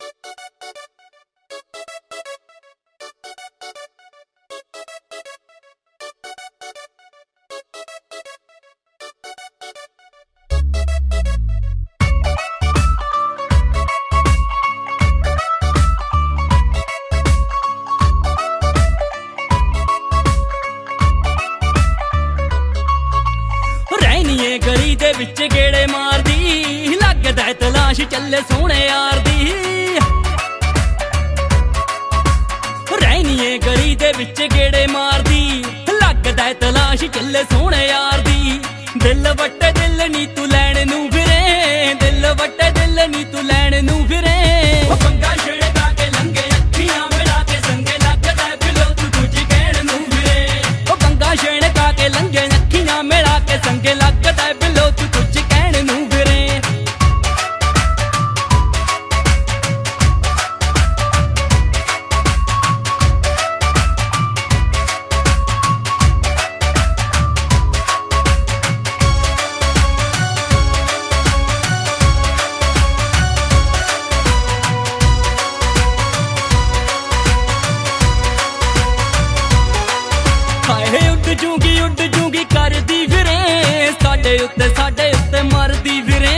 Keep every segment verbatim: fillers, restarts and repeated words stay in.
गली दे विच गेड़े मार दी, लगदा है तलाश चले सोने यार दी। रहनी गली दे विच गेड़े मार दी, लगदा है तलाश चले सोने यार दी। दिल वट्टे दिल नी तू लैण नू फिरे, दिल वट्टे दिल नी तू लैण नू फिरे। पंगा छेड़दा के लंगे अखियां मिला के संगे, लगदा है फिलो तू कुछ कहण नू फिरे। पंगा छेड़दा के लंगे अखियां मिला के संगे, लगदा है फिलो तू कुछ कहण नू फिरे। उड़ जूंगी उड़ जूंगी करदी फिरे, साडे उत्ते साडे उत्ते मरदी फिरे।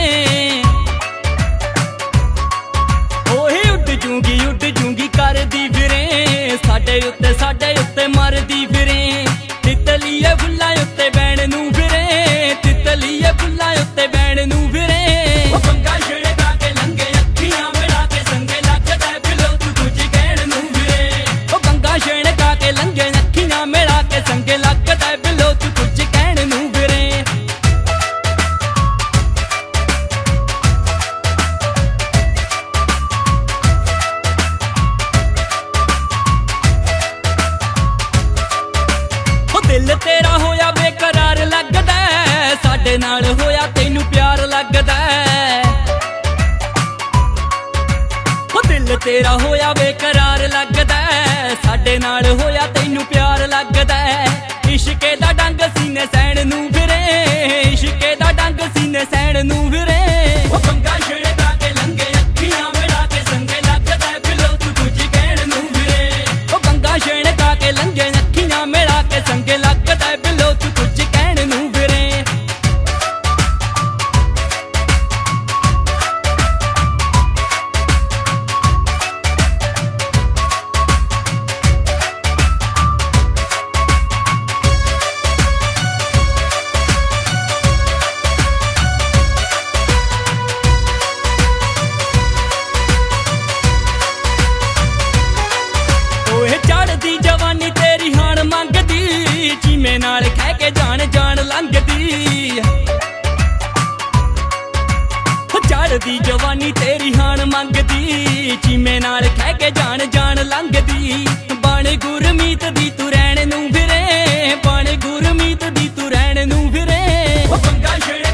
ओही उड़ जूंगी उड़ जूंगी करदी फिरे, साडे उत्ते साडे उत्ते मरदी फिरे। तितलिए फुल्लां उत्ते बैण नू फिरे, तितलिए फुल्लां उत्ते बैण नू फिरे। पंगा छेड़दा के लंगे अखियां मिला के संगे, लगदा है फिलो तू कुछ कहण नू फिरे। पंगा छेड़दा के लंगे अखियां मिला के संगे, लगदा है फिलो तू कुछ कहण नू फिरे। दिल तेरा होया बेकरार लगदा है, साडे नाल होया तैनू प्यार लगदा है। दिल तेरा होया बेकरार लगदा है, साडे नाल होया तैनू प्यार लगदा है। इश्के दा डंग सीने सैण नू फिरे, इश्के दा डंग सीने सैण नू फिरे। पंगा छेड़दा के लंगे अखियां मिला के संगे, लगदा है फिलो तू कुछ कहण नू फिरे। पंगा छेड़दा के लंगे अखियां मिला के संगे, लगदा है फिलो तू कुछ कहण नू फिरे। चढ़दी जवानी तेरी हाण मंगदी, चीमे नाल कह के जान जान लंघदी। चढ़दी जवानी तेरी हाण मंगदी, चीमे नाल कह के जान जान लंघदी। बण गुरमीत दी तू रहण नू फिरे, बण गुरमीत दी तू रहण नू फिरे। पंगा छेड़